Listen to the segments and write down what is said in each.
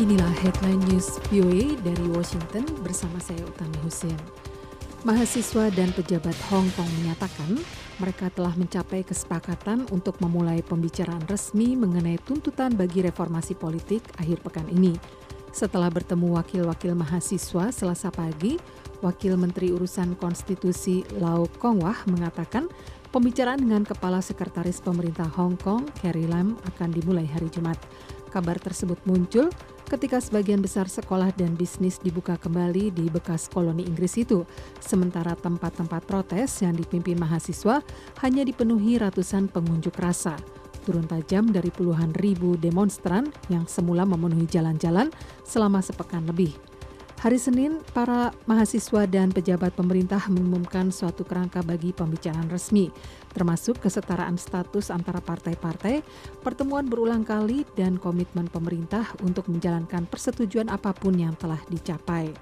Inilah headline news VOA dari Washington bersama saya Utami Hussein. Mahasiswa dan pejabat Hong Kong menyatakan mereka telah mencapai kesepakatan untuk memulai pembicaraan resmi mengenai tuntutan bagi reformasi politik akhir pekan ini. Setelah bertemu wakil-wakil mahasiswa Selasa pagi, Wakil Menteri Urusan Konstitusi Lau Kong-wah mengatakan pembicaraan dengan Kepala Sekretaris Pemerintah Hong Kong, Carrie Lam, akan dimulai hari Jumat. Kabar tersebut muncul ketika sebagian besar sekolah dan bisnis dibuka kembali di bekas koloni Inggris itu, sementara tempat-tempat protes yang dipimpin mahasiswa hanya dipenuhi ratusan pengunjuk rasa. Turun tajam dari puluhan ribu demonstran yang semula memenuhi jalan-jalan selama sepekan lebih. Hari Senin, para mahasiswa dan pejabat pemerintah mengumumkan suatu kerangka bagi pembicaraan resmi, termasuk kesetaraan status antara partai-partai, pertemuan berulang kali, dan komitmen pemerintah untuk menjalankan persetujuan apapun yang telah dicapai.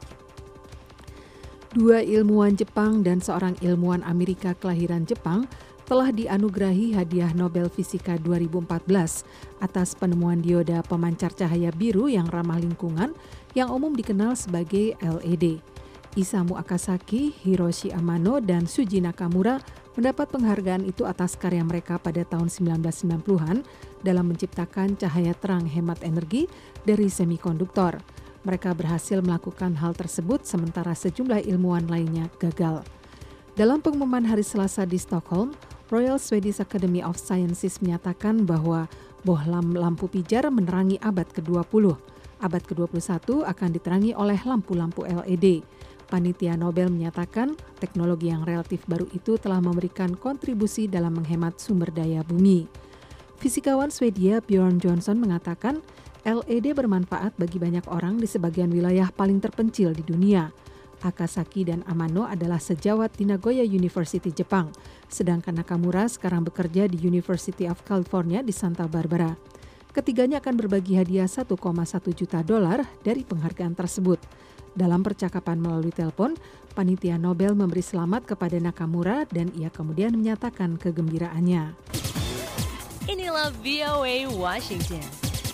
2 ilmuwan Jepang dan seorang ilmuwan Amerika kelahiran Jepang telah dianugerahi hadiah Nobel Fisika 2014 atas penemuan dioda pemancar cahaya biru yang ramah lingkungan yang umum dikenal sebagai LED. Isamu Akasaki, Hiroshi Amano, dan Shuji Nakamura mendapat penghargaan itu atas karya mereka pada tahun 1990-an dalam menciptakan cahaya terang hemat energi dari semikonduktor. Mereka berhasil melakukan hal tersebut sementara sejumlah ilmuwan lainnya gagal. Dalam pengumuman hari Selasa di Stockholm, Royal Swedish Academy of Sciences menyatakan bahwa bohlam lampu pijar menerangi abad ke-20. Abad ke-21 akan diterangi oleh lampu-lampu LED. Panitia Nobel menyatakan teknologi yang relatif baru itu telah memberikan kontribusi dalam menghemat sumber daya bumi. Fisikawan Swedia Björn Johnson mengatakan LED bermanfaat bagi banyak orang di sebagian wilayah paling terpencil di dunia. Akasaki dan Amano adalah sejawat di Nagoya University, Jepang, sedangkan Nakamura sekarang bekerja di University of California di Santa Barbara. Ketiganya akan berbagi hadiah $1,1 juta dari penghargaan tersebut. Dalam percakapan melalui telepon, panitia Nobel memberi selamat kepada Nakamura dan ia kemudian menyatakan kegembiraannya. Inilah VOA Washington.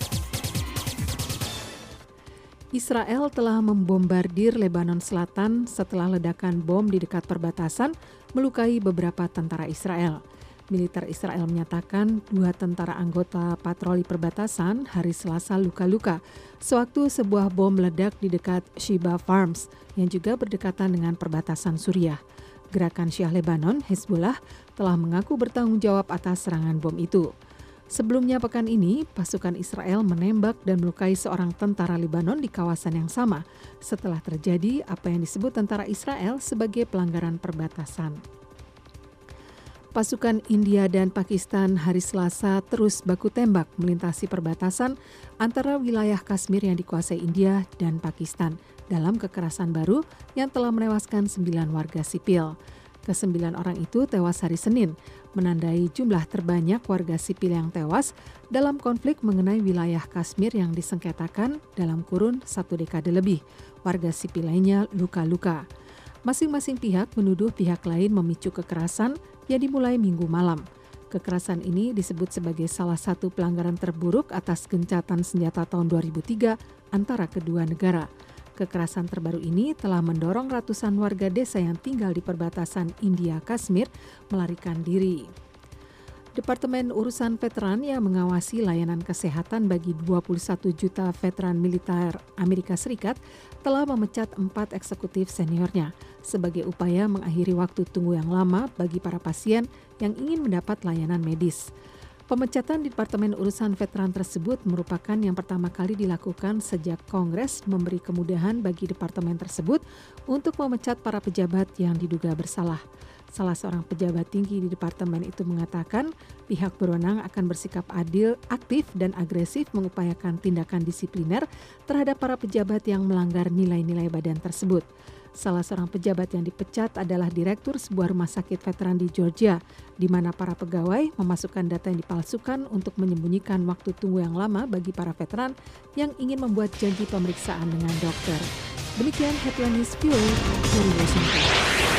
Israel telah membombardir Lebanon Selatan setelah ledakan bom di dekat perbatasan melukai beberapa tentara Israel. Militer Israel menyatakan 2 tentara anggota patroli perbatasan hari Selasa luka-luka sewaktu sebuah bom meledak di dekat Sheba Farms yang juga berdekatan dengan perbatasan Suriah. Gerakan Syiah Lebanon, Hezbollah, telah mengaku bertanggung jawab atas serangan bom itu. Sebelumnya pekan ini, pasukan Israel menembak dan melukai seorang tentara Lebanon di kawasan yang sama setelah terjadi apa yang disebut tentara Israel sebagai pelanggaran perbatasan. Pasukan India dan Pakistan hari Selasa terus baku tembak melintasi perbatasan antara wilayah Kashmir yang dikuasai India dan Pakistan dalam kekerasan baru yang telah menewaskan 9 warga sipil. Ke-9 orang itu tewas hari Senin, menandai jumlah terbanyak warga sipil yang tewas dalam konflik mengenai wilayah Kashmir yang disengketakan dalam kurun 1 dekade lebih. Warga sipil lainnya luka-luka. Masing-masing pihak menuduh pihak lain memicu kekerasan yang dimulai Minggu malam. Kekerasan ini disebut sebagai salah satu pelanggaran terburuk atas gencatan senjata tahun 2003 antara kedua negara. Kekerasan terbaru ini telah mendorong ratusan warga desa yang tinggal di perbatasan India-Kashmir melarikan diri. Departemen Urusan Veteran yang mengawasi layanan kesehatan bagi 21 juta veteran militer Amerika Serikat telah memecat 4 eksekutif seniornya sebagai upaya mengakhiri waktu tunggu yang lama bagi para pasien yang ingin mendapat layanan medis. Pemecatan di Departemen Urusan Veteran tersebut merupakan yang pertama kali dilakukan sejak Kongres memberi kemudahan bagi departemen tersebut untuk memecat para pejabat yang diduga bersalah. Salah seorang pejabat tinggi di departemen itu mengatakan pihak berwenang akan bersikap adil, aktif, dan agresif mengupayakan tindakan disipliner terhadap para pejabat yang melanggar nilai-nilai badan tersebut. Salah seorang pejabat yang dipecat adalah direktur sebuah rumah sakit veteran di Georgia, di mana para pegawai memasukkan data yang dipalsukan untuk menyembunyikan waktu tunggu yang lama bagi para veteran yang ingin membuat janji pemeriksaan dengan dokter. Demikian headline news VOA dari Washington.